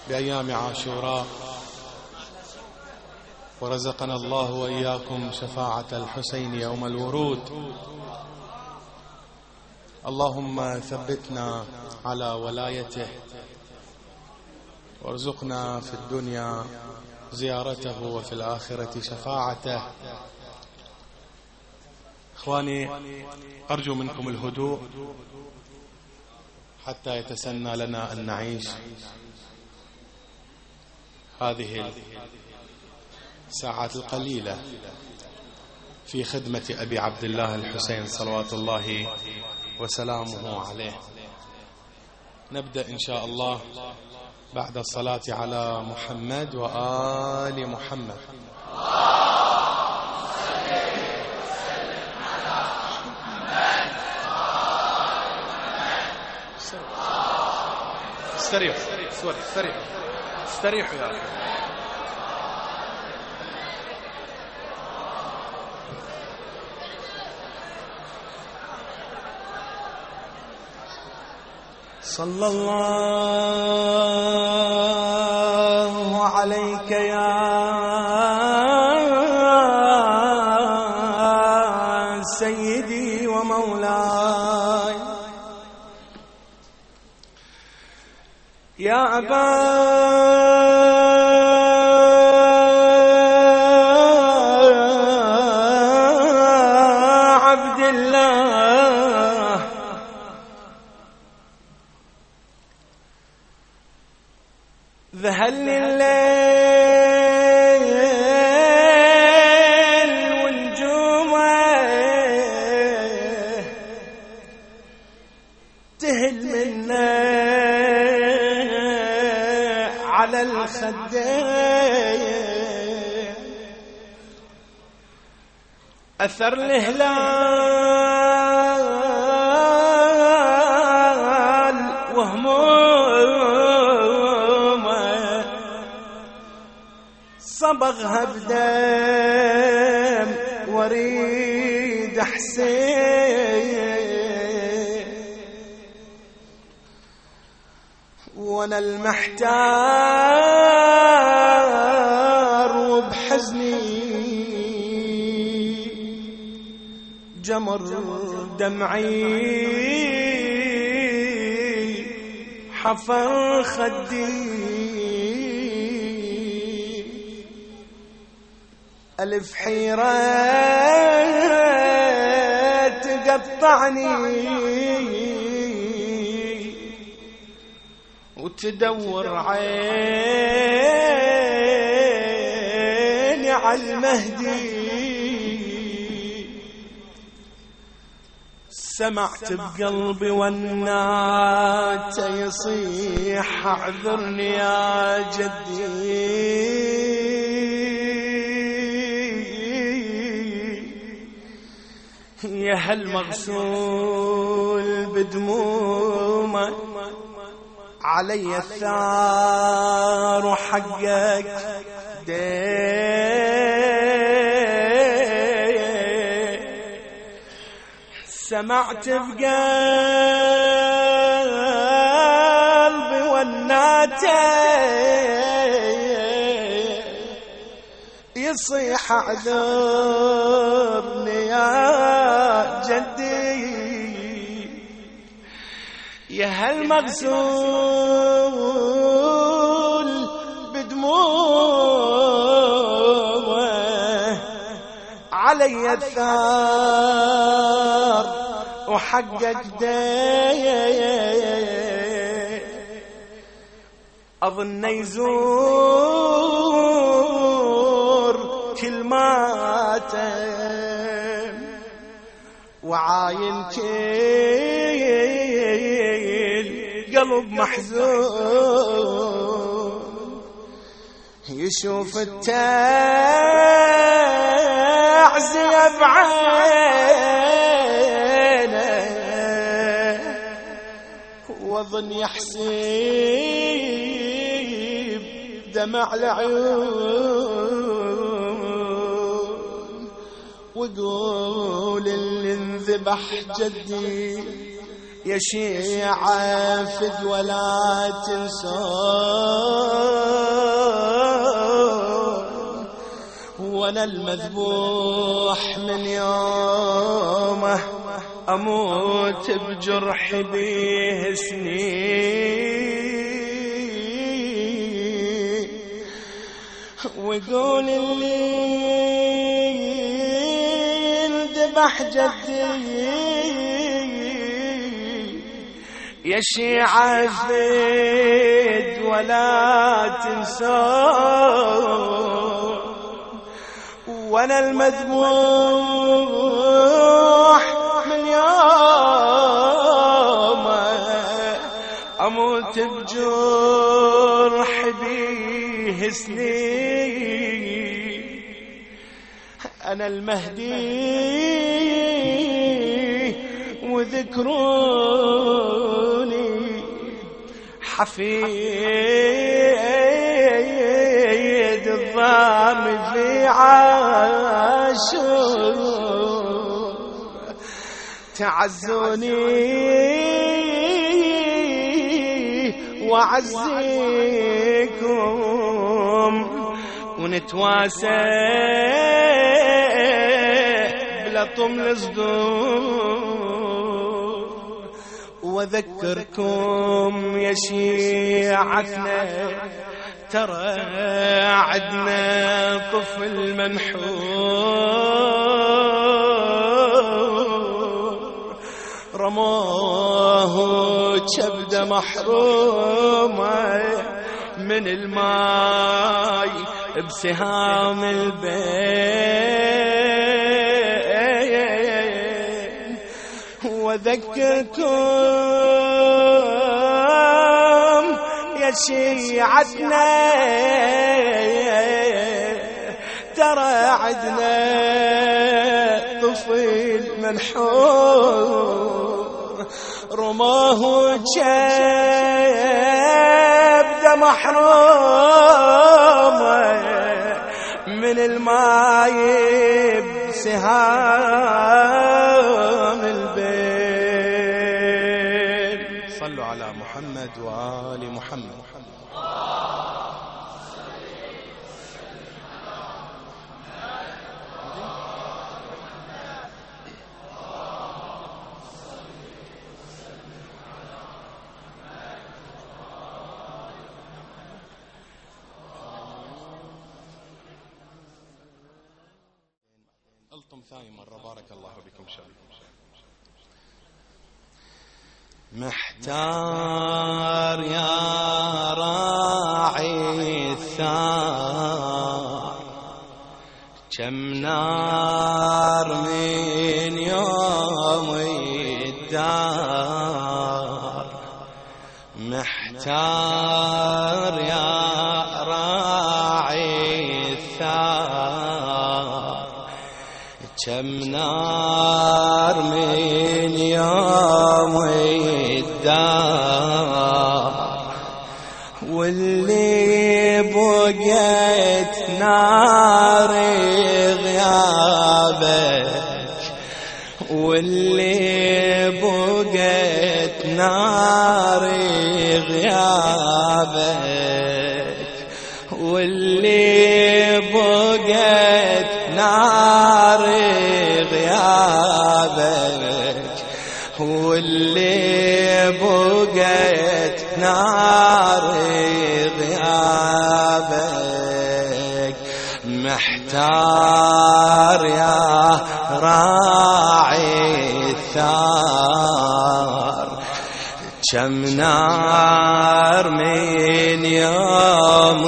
بأيام عاشوراء، ورزقنا الله وإياكم شفاعة الحسين يوم الورود. اللهم ثبتنا على ولايته، وارزقنا في الدنيا زيارته وفي الآخرة شفاعته. إخواني، أرجو منكم الهدوء حتى يتسنى لنا أن نعيش هذه الساعات القليلة في خدمة أبي عبد الله الحسين صلوات الله وسلامه عليه. نبدأ إن شاء الله بعد الصلاة على محمد وآل محمد. استريح استريح يا أخي. صلى الله عليك يا سيدي ومولاي يا أبا عبد الله. ذهل الليل والنجومه تهل منا على الخدين، أثر الهلال وهمومه صبغها بدم وريد حسين، وانا المحتار وبحزني جمر دمعي حفر خدي، ألف حيرة تقطعني وتدور عيني على المهدي. سمعت بقلبي والنات يصيح اعذرني يا جدي، يا هل مغسول بدمومه علي الثار وحقك سمعت بقلبي والناتي يصيح اعذرني يا جدي، يا هالمغسول بدموعه علي الثار وحقك أظن يزور كل ماتم وعاين كل قلب محزون، يشوف التعزية بعينه وظن يحسب دمع العيون، وقول اللي انذبح جدي يا شيعة فد ولا تنسون، وانا المذبوح من يومه اموت بجرح بيه سنين. ويقول اللي انذبح جدي يا شيعة زيد ولا تنسون، وانا المذبوح من يوم اموت بجرح بيه سنين. انا المهدي وذكروني حفيد الضام في عاشور، تعزوني وأعزيكم ونتواسى بلا طم الصدور. وذكركم يا شيعتنا ترى عدنا طفل منحور، رموه كبده محرومه من الماي بسهام البين. وذكركم يا شيعتنا ترى عدنا طفل منحور، رماه كبده محرومه من الماي بسهام البين. صلوا على محمد وآل محمد. ألطم ثاني مرة بارك الله بكم شباب. محتار يا راعي الثار، كم نار من يوم الدار. محتار يا راعي الثار، كم نار من يوم الدار. واللي بقيت نار غيابك، واللي بقيت نار غيابك، واللي بقيت نار غيابك، واللي بقيت نار غيابك. محتار يا راعي الثار، كم نار من يوم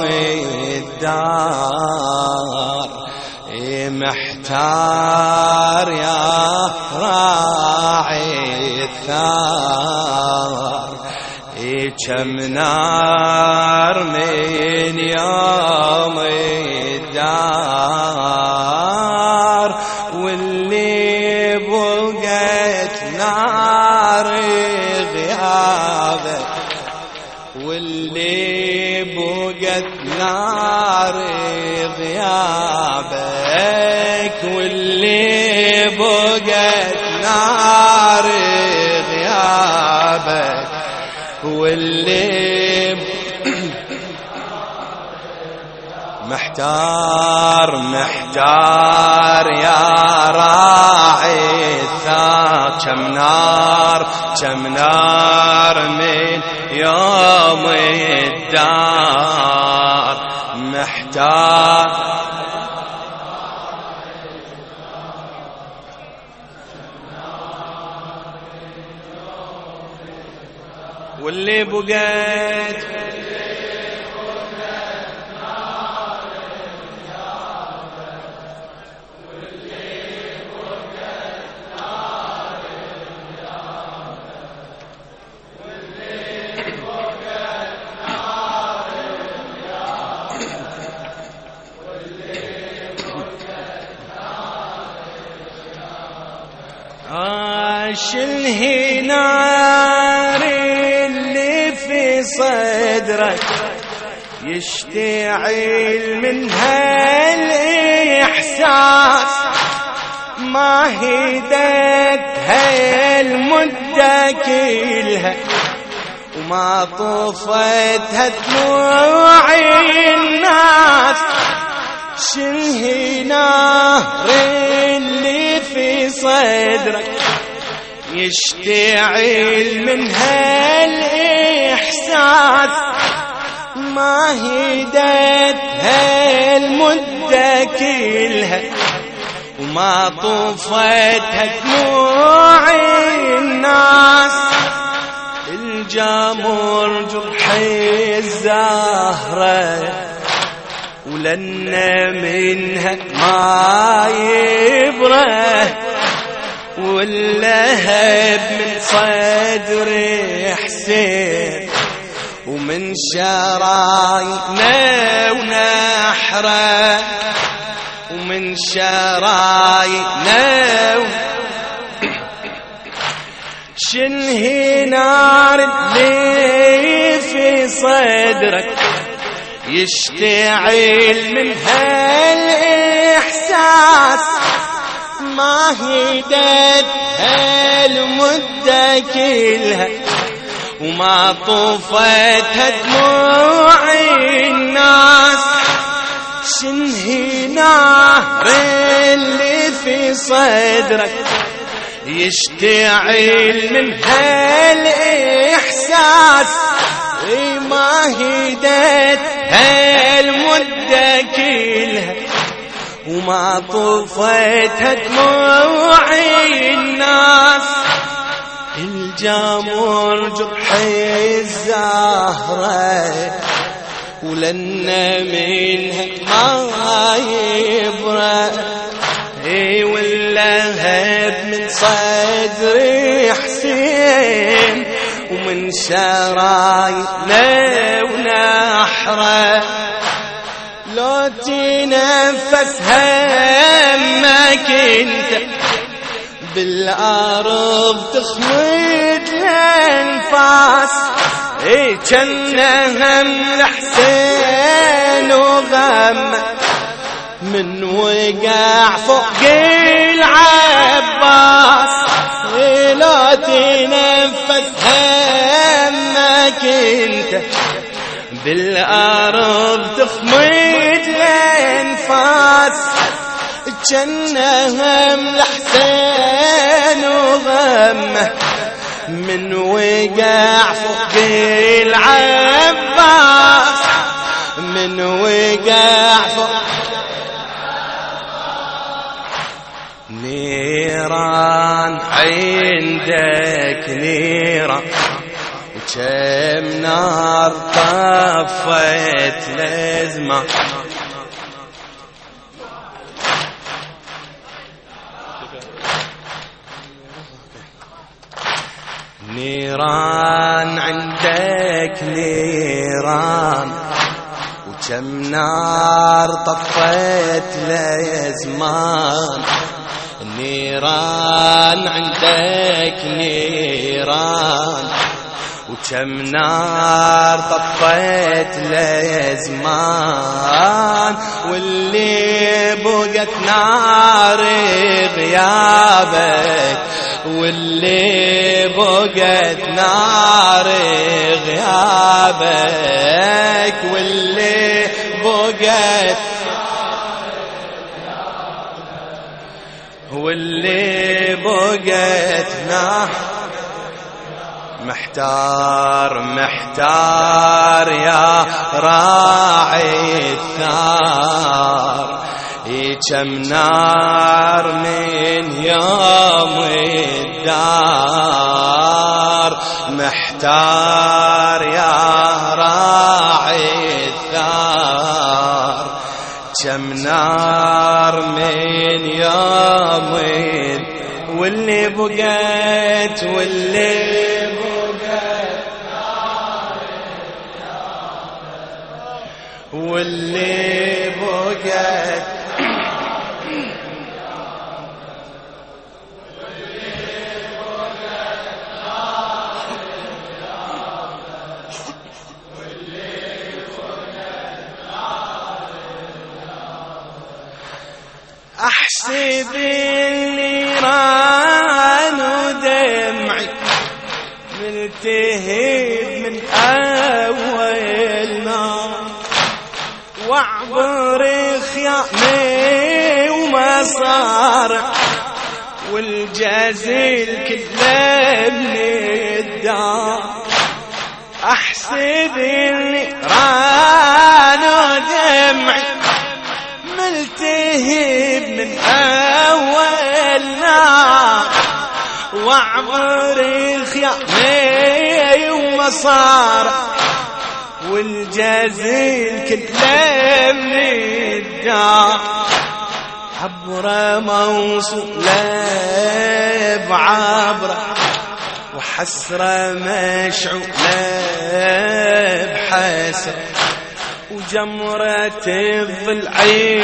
الدار. محتار يا راعي الثار، كم نار من يوم الدار. واللي بقيت نار غيابك، واللي بقيت نار غيابك، واللي بقيت نار غيابك. غيابك واللي محتار محتار يا راعي الثار كم نار من يوم الدار محتار واللي بقيت شنهي نار اللي في صدرك يشتعل من هالإحساس ما هدت هالمدة كلها وما طفتها دموع الناس شنهي نار اللي في صدرك يشتعل من هالإحساس ما هدت هالمدة كلها وما طفتها دموع الناس الجمر جرح الزهرة ولنا منها ما يبره واللهب من صدر حسين ومن شراينا ونحره ومن شراينا شنهي نار اللي في صدرك يشتعل من هالإحساس ما هدت هالمدة كلها وما طفتها دموع الناس شنهي نار اللي في صدرك يشتعل من هالإحساس ما هدت هالمدة كلها وما طفتها دموع الناس الجمر جرح الزهرة ولنا منها ما يبرأ واللهب من صدر حسين ومن شراينا ونحره لو تنفس همك انت بالأرض تخمد الأنفاس كنهم الحسين وغم من وقع فوق العباس لو تنفس همك انت بالأرض تخمد الأنفاس جنهم الحسين وغمه من وقع فوق العباس من وقع فوق نيران عندك نيران وكم نار طفت لازمة نيران عندك نيران وكم نار طفت لازمان نيران عندك نيران وكم نار طفت لازمان واللي بقت نار غيابك واللي بقت نار غيابك، واللي بقت واللي بقت نار. محتار محتار يا راعي الثار، كم نار من يوم الدار. محتار يا راعي الثار، كم نار من يوم واللي بقت واللي واللي بقت أحسب النيران ودمعي ملتهب من أول نار، واعبر خيامي ومصارع والجزيل كله من الدار. أحسب النيران ودمعي ملتهب من أول نار، واعبر الخيامي ومصارع والجزيل كله من الدار. عبره موصولة بعبره وحسرة مشعولة بحسرة، وجمرة الضلع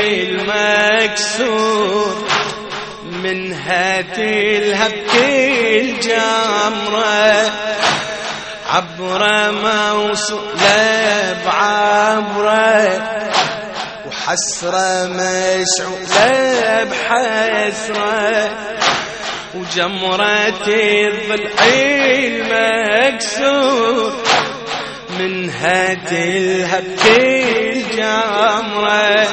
المكسور منها تلهب كل جمرة. عبرة موصولة بعبرة وحسرة مشعولة بحسرة، وجمرة الضلع المكسور منها تلهب كل جمرة.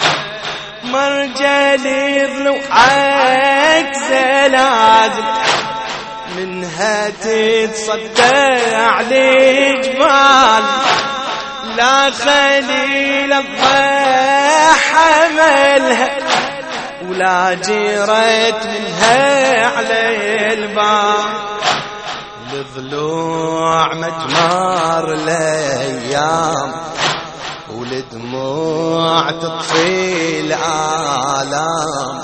مرجل ضلوعك زلازل منها تتصدع لجبال، لا خليل الله حملها ولا جيرت منها على الباب. لضلوع مجمار الايام ولدموع تطفي الآلام.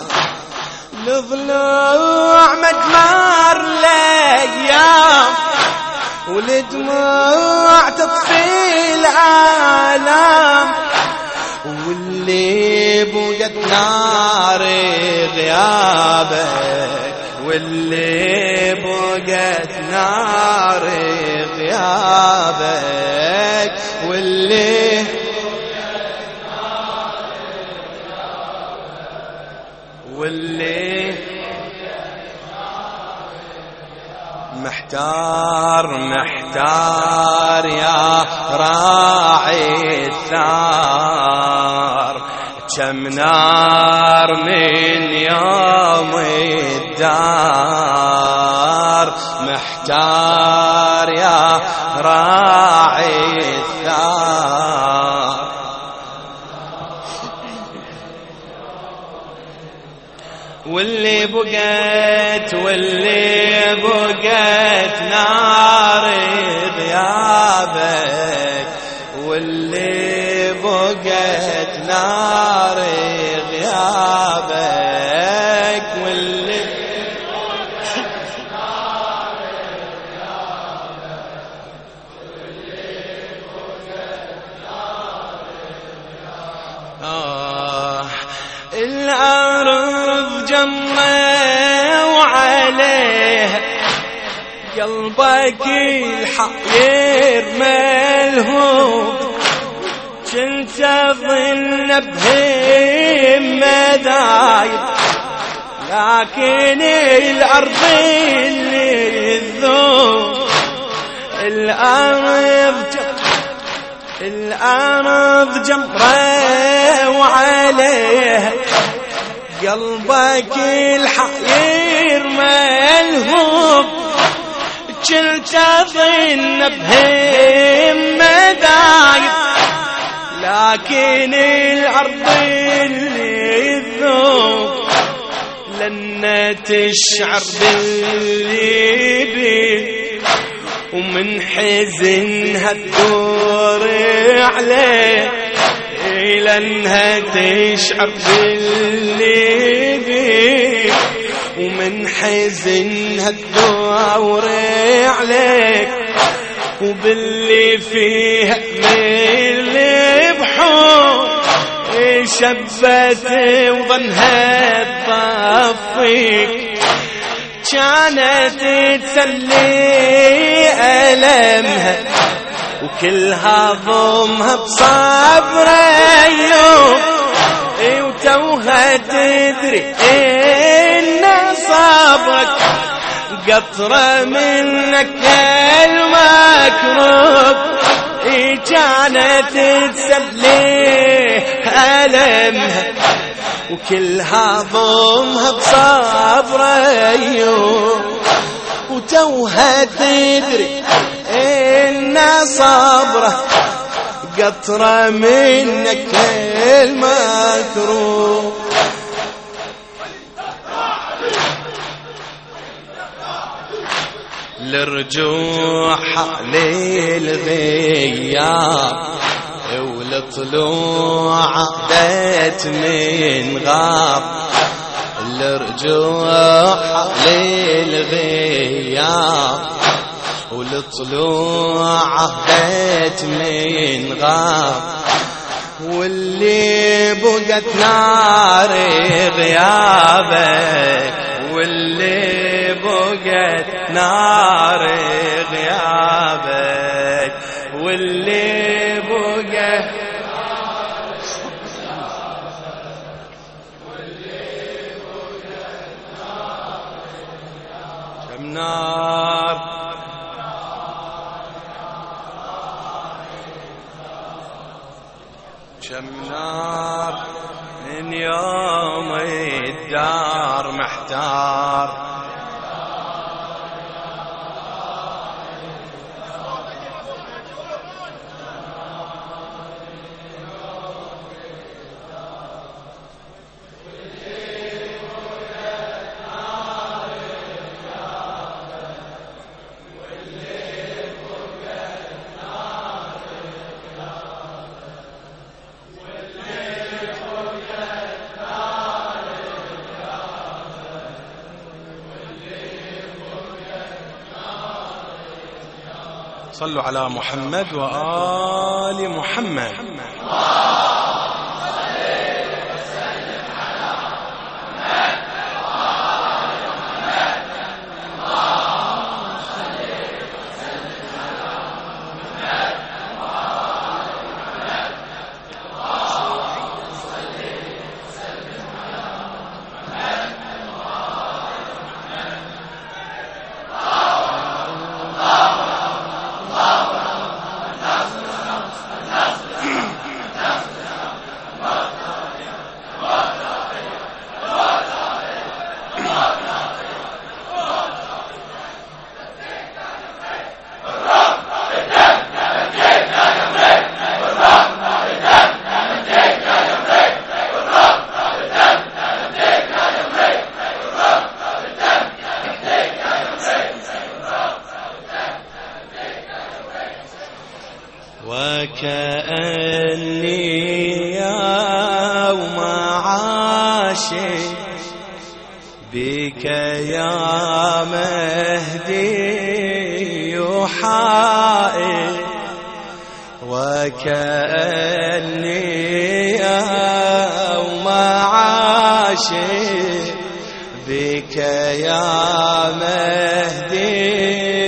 لضلوع مجمار الايام ولدموع تطفي الآلام، واللي بقت نار غيابك، واللي بقت نار غيابك، واللي واللي محتار محتار يا راعي الثار، كم نار من يوم الدار. محتار يا راعي الثار، واللي بقت واللي بقت نار غيابك، واللي بقت نار غيابك، واللي بقت نار غيابك، واللي بقت نار غيابك. الأرض جمة وعليها قلبك الحقير ملهوب، كنت أظن بهم مذايب لكن الأرض اللي الذوب الأرض جمرة وعليها قلبك الحقير ملهوب كنت أظن بهمة دايب لكن الأرض اللي الذوب لن تشعر باللي بيه ومن حزنها تدور عليه لأنها تشعر باللي بيه ومن حزنها تدور عليك وباللي فيها من البحور شبت وظنها تطفيك كانت تسلي ألمها وكلها ضمها بصبر أيوب وتوها تدري إن صبرك قطرة منك المكروب كانت تسلي ألمها وكلها ضمها بصبر أيوب وتوها تدري إن صبره قطرة منك المكروه لرجوع للغياب ولطلوع عدت من غاب لرجوع للغياب ولطلوع عدت من غاب واللي بقت نار غيابك واللي بقت نار غيابك واللي بقت كم نار كم نار من يوم الدار محتار صلوا على محمد وآل محمد وكأني يوم عاشي بك يا مهدي يحائي وكأني يوم عاشي بك يا مهدي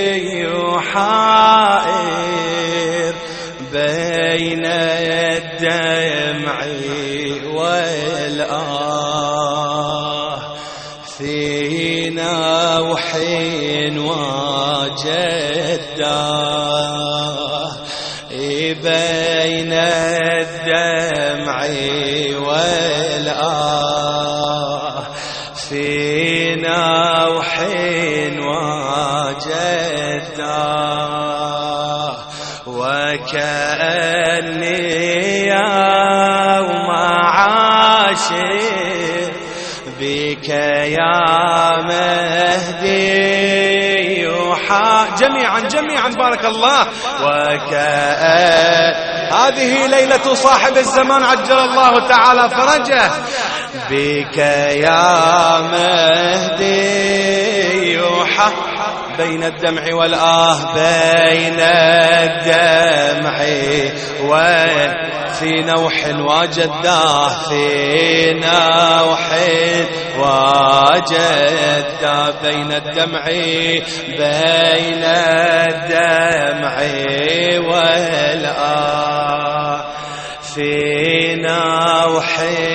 يحائر بين الدمع والآه في وجداه بين الدمع والآه في نوح وجداه وكأني يوم عاشر بك يا مهدي جميعا بارك الله. هذه ليلة صاحب الزمان عجل الله تعالى فرجه. بك يا مهدي يوحى بين الدمع والآه بين الدمع في نوح وجداه في نوح وجداه بين الدمع والآه في نوح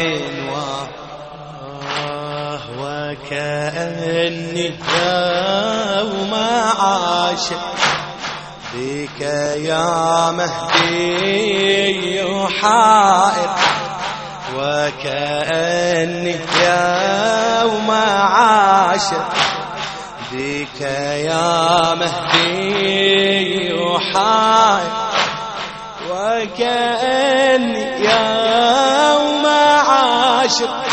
وكأني يوم عاشق بك يا مهدي حائر وكأني يوم عاشق بك يا مهدي حائر وكأني يوم عاشق